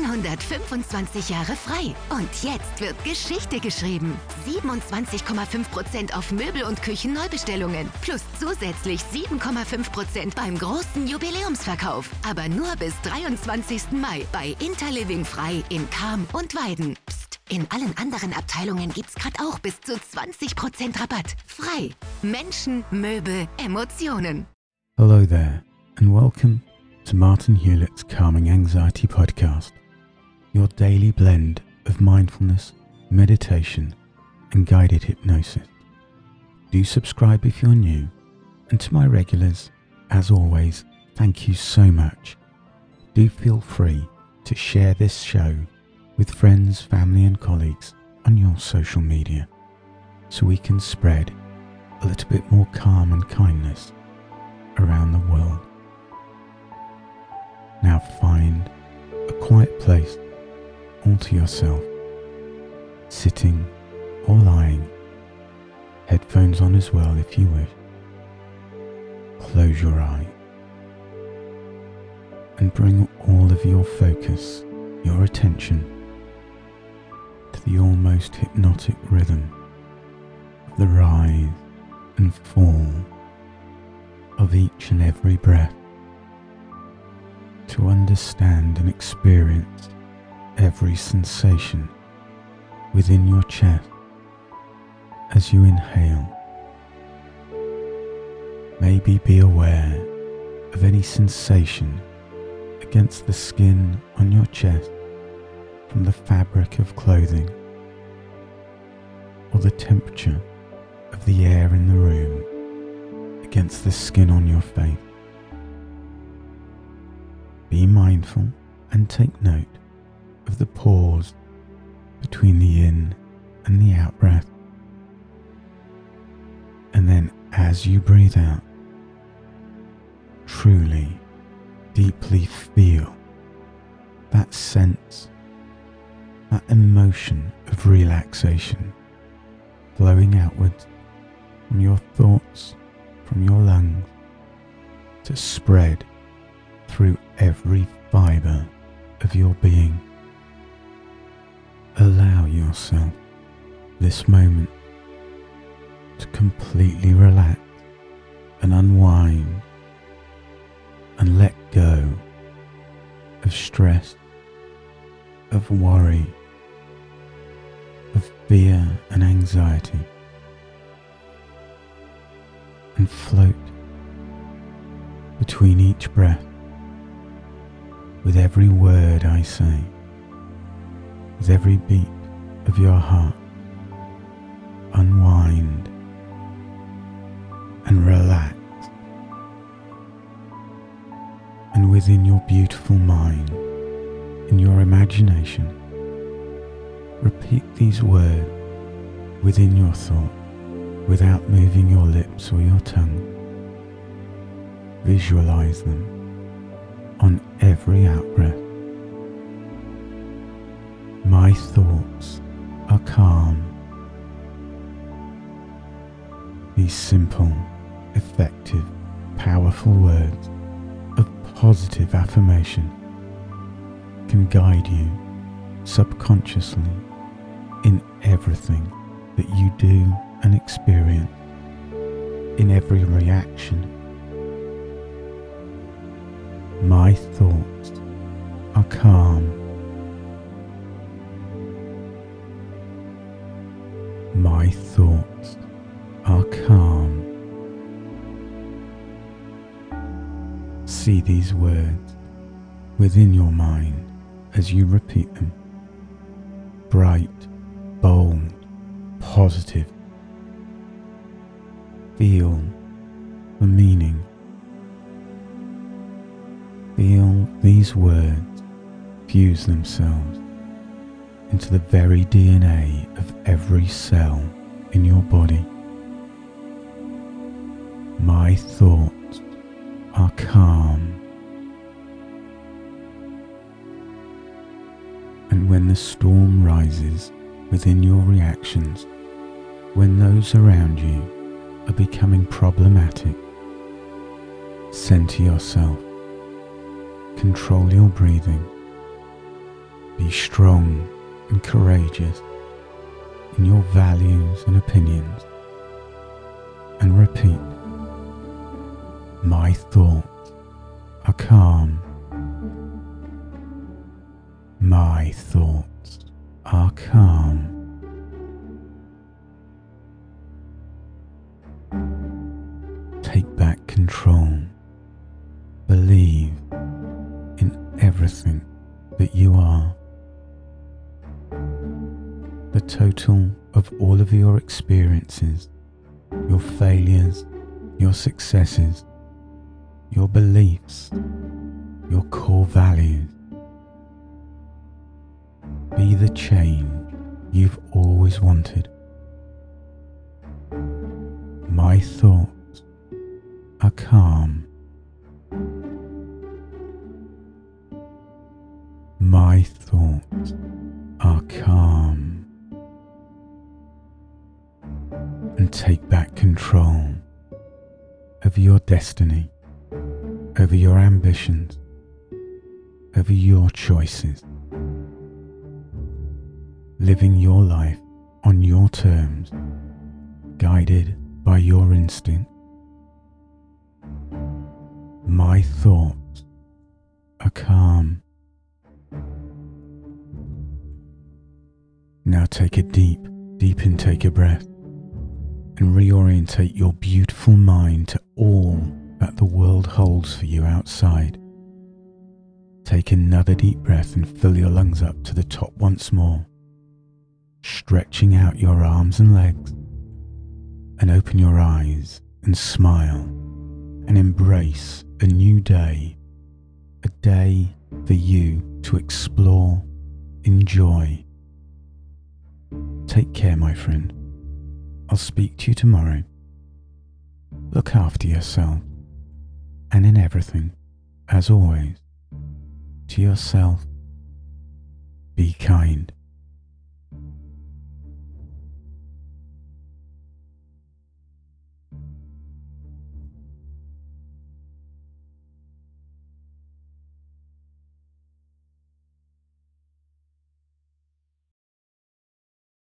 125 Jahre frei. Und jetzt wird Geschichte geschrieben. 27,5% auf Möbel- und Küchenneubestellungen. Plus zusätzlich 7,5% beim großen Jubiläumsverkauf. Aber nur bis 23. Mai bei Interliving Frei in Cham und Weiden. Psst, in allen anderen Abteilungen gibt's gerade auch bis zu 20% Rabatt. Frei. Menschen, Möbel, Emotionen. Hello there, and welcome to Martin Hewlett's Calming Anxiety Podcast, your daily blend of mindfulness, meditation, and guided hypnosis. Do subscribe if you're new, and to my regulars, as always, thank you so much. Do feel free to share this show with friends, family, and colleagues on your social media, so we can spread a little bit more calm and kindness around the world. Now find a quiet place all to yourself, sitting or lying, headphones on as well if you wish. Close your eye and bring all of your focus, your attention to the almost hypnotic rhythm of the rise and fall of each and every breath, to understand and experience every sensation within your chest as you inhale. Maybe be aware of any sensation against the skin on your chest from the fabric of clothing, or the temperature of the air in the room against the skin on your face. Be mindful and take note of the pause between the in and the out breath. And then as you breathe out, truly, deeply feel that sense, that emotion of relaxation flowing outwards from your thoughts, from your lungs, to spread through every fibre of your being. Allow yourself this moment to completely relax and unwind and let go of stress, of worry, of fear and anxiety, and float between each breath with every word I say, with every beat of your heart. Unwind and relax, and within your beautiful mind, in your imagination, repeat these words within your thought without moving your lips or your tongue. Visualize them on every out-breath. My thoughts are calm. These simple, effective, powerful words of positive affirmation can guide you subconsciously in everything that you do and experience, in every reaction. My thoughts are calm. My thoughts are calm. See these words within your mind as you repeat them. Bright, bold, positive. Feel the meaning. Feel these words fuse themselves into the very DNA of every cell in your body. My thoughts are calm. And when the storm rises within your reactions, when those around you are becoming problematic, center yourself, control your breathing, Be strong and courageous in your values and opinions. And repeat, my thoughts are calm. My thoughts are calm. Take back control. Believe in everything that you are. The total of all of your experiences, your failures, your successes, your beliefs, your core values. Be the change you've always wanted. My thoughts are calm. My thoughts are calm. And take back control over your destiny, over your ambitions, over your choices. Living your life on your terms, guided by your instinct. My thoughts are calm. Now take a deep intake of breath and reorientate your beautiful mind to all that the world holds for you outside. Take another deep breath and fill your lungs up to the top once more, stretching out your arms and legs, and open your eyes and smile and embrace a new day, a day for you to explore, enjoy. Take care, my friend. I'll speak to you tomorrow. Look after yourself, and in everything, as always, to yourself, be kind.